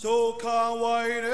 Soca wine.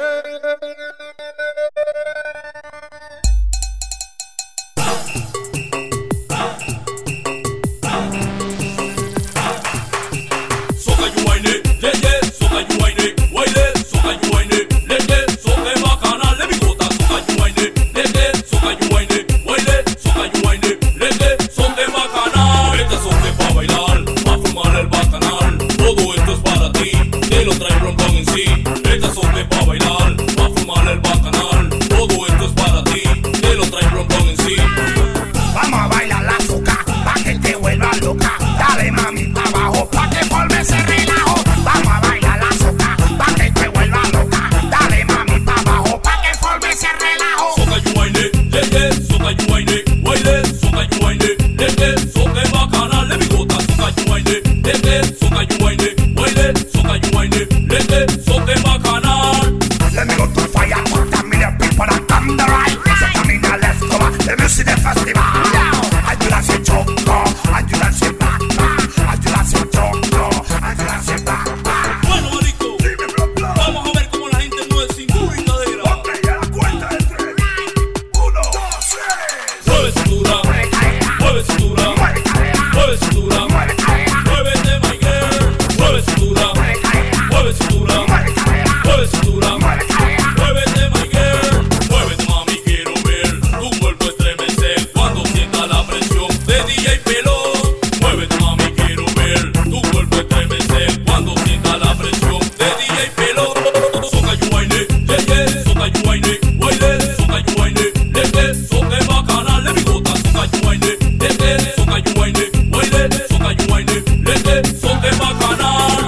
Soca you wine it, yeah yeah. Soca you wine it, wine it. Soca you wine it, let it. Soca bacana, let me go ta. Soca you wine it, let it. Soca you wine it, wine it. Soca you wine it, let it. Soca bacana. Este soca pa bailar, pa fumar el bacanal. Todo esto es para ti, te lo trae Roncón en sí. Este soca pa bailar, pa fumar el bacanal. Todo esto es para ti, te lo trae Roncón en sí. Vamos a bailar la soca, pa' que te vuelva loca. Dale mami pa' abajo, pa' que forme ese relajo. Vamos a bailar la soca, pa' que te vuelva loca. Dale mami pa' abajo, pa' que forme ese relajo. Soca you wine it, yeah yeah. Soca you wine it, wine it. Soca you wine it, let it. Soca bacana, let me go ta. Soca you wine it, let it. Soca you wine it, wine it. Soca you wine it, let it. Soca bacana. Let me go to fire, put a million people that come the right. So come in the left cover, the music the festival. Ayúdase choco, ayúdase bacana. Ayúdase choco, ayúdase bacana. Bueno, marico, vamos a ver cómo la gente mueve cintura y cadera. Ok, a la cuenta de 3. 1, 2, 3. Mueve cintura, Mueve cadera, mueve cintura, mueve cadera, mueve cintura. mueve cadera, Muévete, my girl. Mueve cintura, mueve cadera, mueve cintura, mueve cadera, mueve cintura. mueve cadera. Muévete, my girl. Muévete, mami, quiero ver tu cuerpo estremecer cuando sienta la presión de DJ Pelón. Muévete, mami, quiero ver tu cuerpo estremecer cuando sienta la presión de DJ Pelón. Soca you wine it, yeah yeah. Soca you wine it, wine it. Soca you wine it, let it. Soca bacana, let me go ta. Soca you wine it, let it. Soca you wine it, wine it. Soca you wine it, let it. Soca bacana.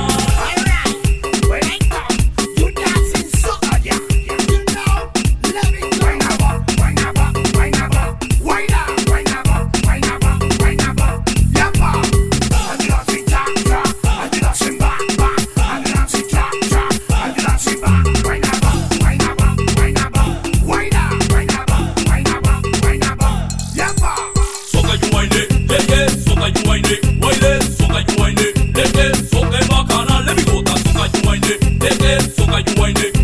When I come, you dancing soca, yeah. You know, let me go. Wine up, wine up, wine up, wine up, wine up, wine up, wine up, yeah, pa. And you dancing cha-cha, and you dancing back, and you dancing cha-cha, and you dancing back. Wine up, wine up, wine up, wine up, wine up, wine up, wine up, yeah, pa. Soca you wine it, yeah yeah. Soca you wine it, wine it. Soca you wine it, let it. Soca bacana, let me go ta. Soca you wine it, let it. Soca you wine it,